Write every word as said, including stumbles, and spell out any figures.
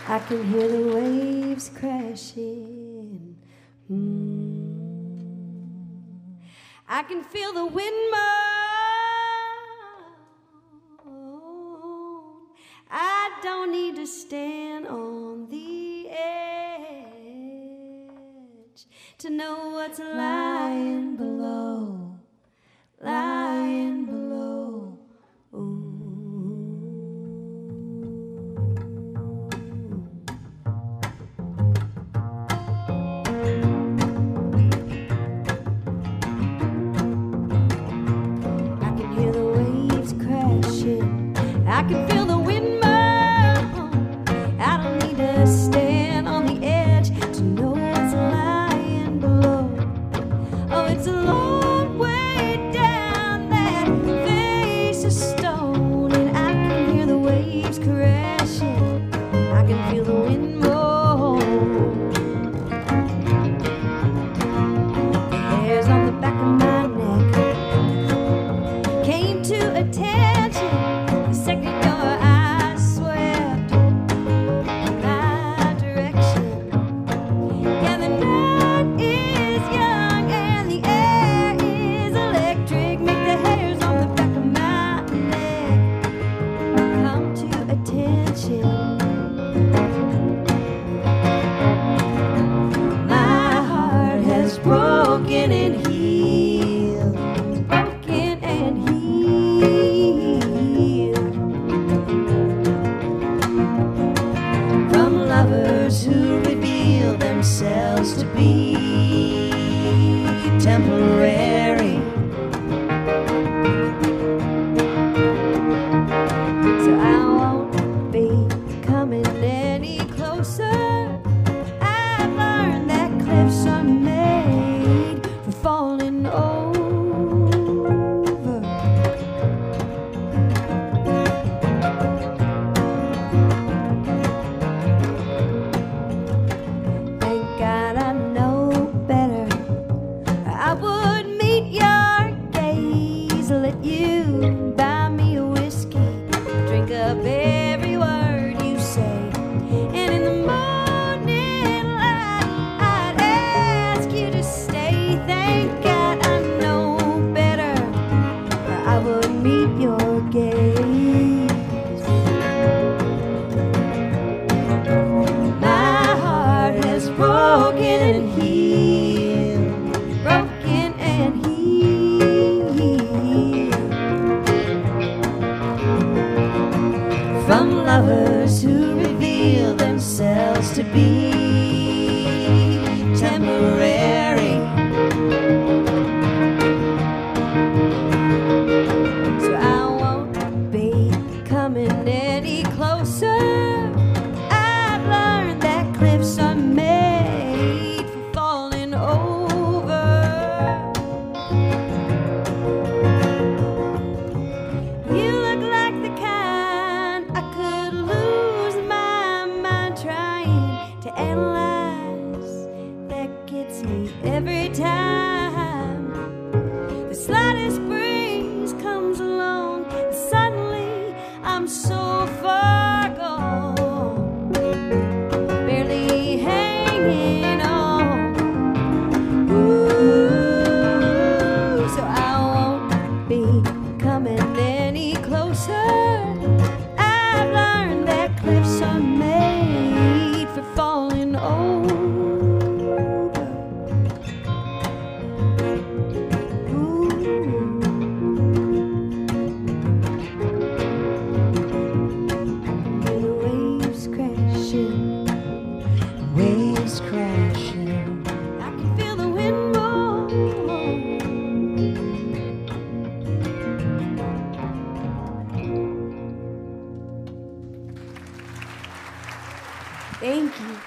I can hear the waves crashing. Mm. I can feel the wind moan. I don't need to stand on the edge to know what's lying below, lying below. Ooh. I can feel the wind moan. I don't need to stand on the edge to know what's lying below. Oh, it's a long way down that face of stone, and I can hear the waves crashing. I can feel the wind moan. The hairs on the back of my neck came to attention. The second your eyes swept my direction. Yeah, the night is young and the air is electric. Make the hairs on the back of my neck come to attention. My heart has broken and healed, broken and healed. Lovers who reveal themselves to be temporary. So I won't be coming any closer. I've learned that cliffs are made for falling over. I would meet your gaze, let you buy me a whiskey, drink up every word you say, and in the morning light I'd ask you to stay. Thank God I know better, I would meet your gaze. My heart has broken and healed, broken and healed, from lovers who reveal themselves to be temporary. So I won't be coming any closer. I've learned that cliffs are made for falling over. You look like the kind I could lose my mind trying to analyze. That gets me every time. The slightest breeze comes along, and suddenly I'm so far gone, barely hanging on. Ooh, so I won't be coming any closer. I've learned that cliffs are made for falling over. Ooh. Hear the waves crashing, waves crashing. I can feel the wind moan. Thank you.